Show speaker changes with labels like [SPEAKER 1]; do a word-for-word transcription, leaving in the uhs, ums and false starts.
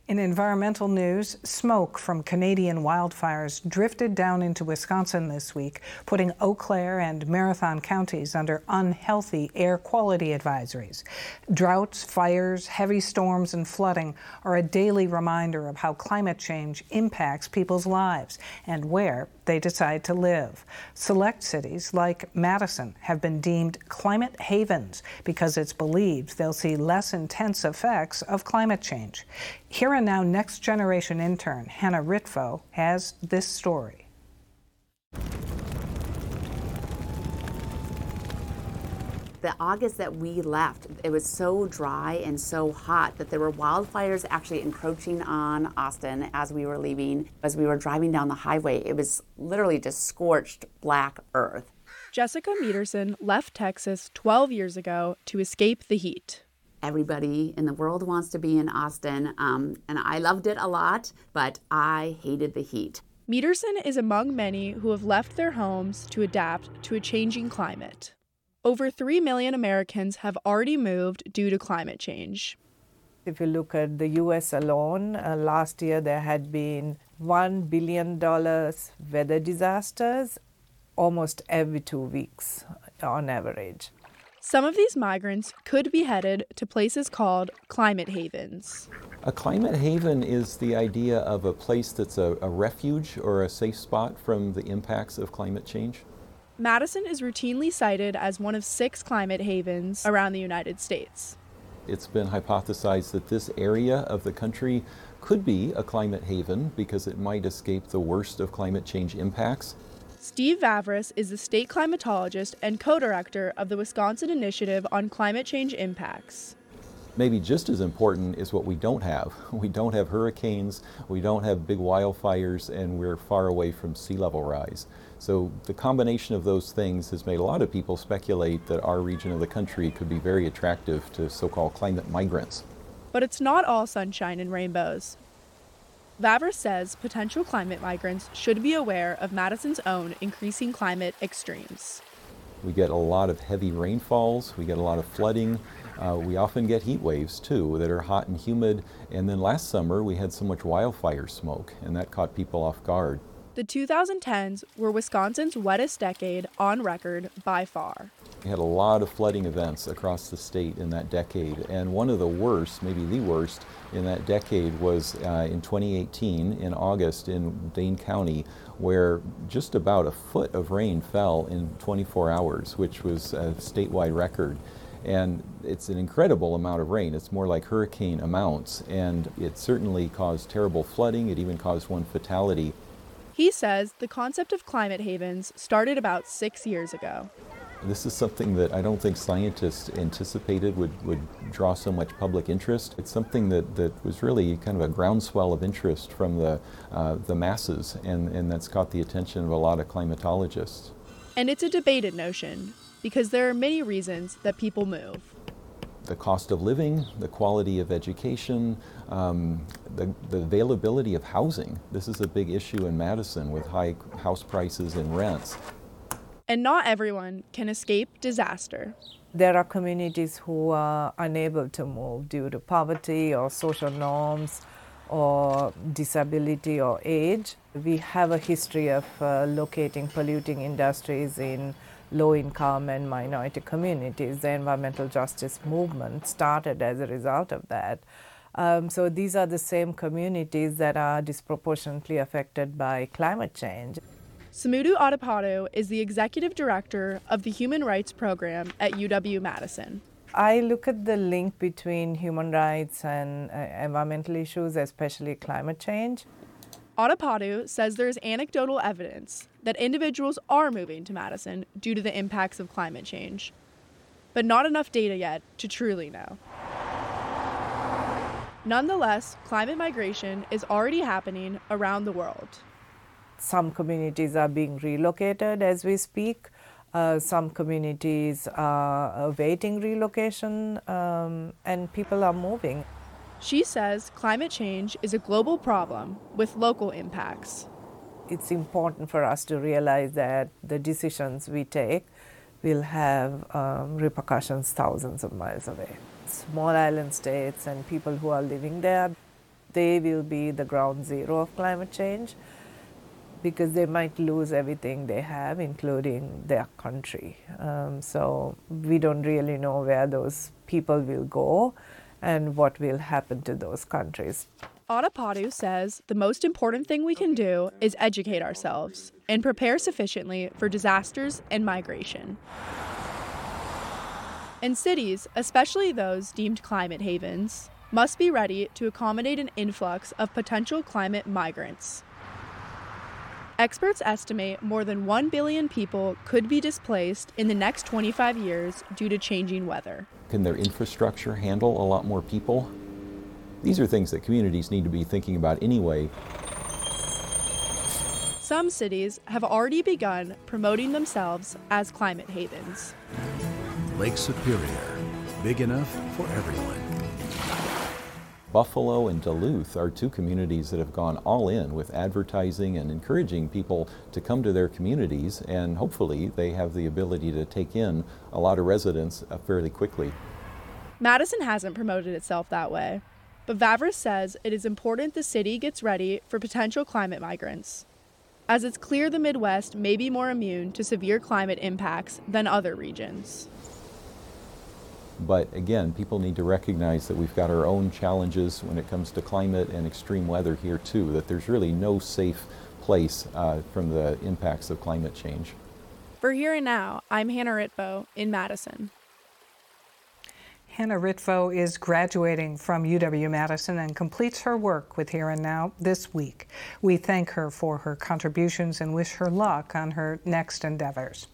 [SPEAKER 1] In environmental news, smoke from Canadian wildfires drifted down into Wisconsin this week, putting Eau Claire and Marathon counties under unhealthy air quality advisories. Droughts, fires, heavy storms, and flooding are a daily reminder of how climate change impacts people's lives and where they decide to live. Select cities like Madison have been deemed climate havens because it's believed they'll see less intense effects of climate change. Here and Now Next Generation intern Hannah Ritvo has this story.
[SPEAKER 2] The August that we left, it was so dry and so hot that there were wildfires actually encroaching on Austin as we were leaving. As we were driving down the highway, it was literally just scorched black earth.
[SPEAKER 3] Jessica Meterson left Texas twelve years ago to escape the heat.
[SPEAKER 2] Everybody in the world wants to be in Austin, um, and I loved it a lot, but I hated the heat.
[SPEAKER 3] Meterson is among many who have left their homes to adapt to a changing climate. Over three million Americans have already moved due to climate change.
[SPEAKER 4] If you look at the U S alone, uh, last year there had been one billion dollars weather disasters almost every two weeks on average.
[SPEAKER 3] Some of these migrants could be headed to places called climate havens.
[SPEAKER 5] A climate haven is the idea of a place that's a, a refuge or a safe spot from the impacts of climate change.
[SPEAKER 3] Madison is routinely cited as one of six climate havens around the United States.
[SPEAKER 5] It's been hypothesized that this area of the country could be a climate haven because it might escape the worst of climate change impacts.
[SPEAKER 3] Steve Vavris is the state climatologist and co-director of the Wisconsin Initiative on Climate Change Impacts.
[SPEAKER 5] Maybe just as important is what we don't have. We don't have hurricanes, we don't have big wildfires, and we're far away from sea level rise. So the combination of those things has made a lot of people speculate that our region of the country could be very attractive to so-called climate migrants.
[SPEAKER 3] But it's not all sunshine and rainbows. Vavris says potential climate migrants should be aware of Madison's own increasing climate extremes.
[SPEAKER 5] We get a lot of heavy rainfalls, we get a lot of flooding, uh, we often get heat waves too that are hot and humid, and then last summer we had so much wildfire smoke and that caught people off guard.
[SPEAKER 3] The two thousand tens were Wisconsin's wettest decade on record by far.
[SPEAKER 5] We had a lot of flooding events across the state in that decade, and one of the worst, maybe the worst, in that decade was uh, in twenty eighteen in August in Dane County, where just about a foot of rain fell in twenty-four hours, which was a statewide record. And it's an incredible amount of rain. It's more like hurricane amounts, and it certainly caused terrible flooding. It even caused one fatality.
[SPEAKER 3] He says the concept of climate havens started about six years ago.
[SPEAKER 5] This is something that I don't think scientists anticipated would, would draw so much public interest. It's something that, that was really kind of a groundswell of interest from the, uh, the masses, and, and that's caught the attention of a lot of climatologists.
[SPEAKER 3] And it's a debated notion, because there are many reasons that people move.
[SPEAKER 5] The cost of living, the quality of education, um, the, the availability of housing. This is a big issue in Madison with high house prices and rents.
[SPEAKER 3] And not everyone can escape disaster.
[SPEAKER 4] There are communities who are unable to move due to poverty or social norms or disability or age. We have a history of uh, locating polluting industries in low-income and minority communities. The environmental justice movement started as a result of that. Um, so these are the same communities that are disproportionately affected by climate change.
[SPEAKER 3] Samudu Adepato is the executive director of the Human Rights Program at U W-Madison.
[SPEAKER 4] I look at the link between human rights and uh, environmental issues, especially climate change.
[SPEAKER 3] Adepato says there is anecdotal evidence that individuals are moving to Madison due to the impacts of climate change, but not enough data yet to truly know. Nonetheless, climate migration is already happening around the world.
[SPEAKER 4] Some communities are being relocated as we speak. Uh, some communities are awaiting relocation, um, and people are moving.
[SPEAKER 3] She says climate change is a global problem with local impacts.
[SPEAKER 4] It's important for us to realize that the decisions we take will have um, repercussions thousands of miles away. Small island states and people who are living there, they will be the ground zero of climate change because they might lose everything they have, including their country. Um, so we don't really know where those people will go and what will happen to those countries.
[SPEAKER 3] Adapadu says the most important thing we can do is educate ourselves and prepare sufficiently for disasters and migration. And cities, especially those deemed climate havens, must be ready to accommodate an influx of potential climate migrants. Experts estimate more than one billion people could be displaced in the next twenty-five years due to changing weather.
[SPEAKER 5] Can their infrastructure handle a lot more people? These are things that communities need to be thinking about anyway.
[SPEAKER 3] Some cities have already begun promoting themselves as climate havens.
[SPEAKER 6] Lake Superior, big enough for everyone.
[SPEAKER 5] Buffalo and Duluth are two communities that have gone all in with advertising and encouraging people to come to their communities, and hopefully they have the ability to take in a lot of residents uh, fairly quickly.
[SPEAKER 3] Madison hasn't promoted itself that way, but Vavris says it is important the city gets ready for potential climate migrants, as it's clear the Midwest may be more immune to severe climate impacts than other regions.
[SPEAKER 5] But again, people need to recognize that we've got our own challenges when it comes to climate and extreme weather here too, that there's really no safe place uh, from the impacts of climate change.
[SPEAKER 3] For Here and Now, I'm Hannah Ritvo in Madison.
[SPEAKER 1] Hannah Ritvo is graduating from U W-Madison and completes her work with Here and Now this week. We thank her for her contributions and wish her luck on her next endeavors.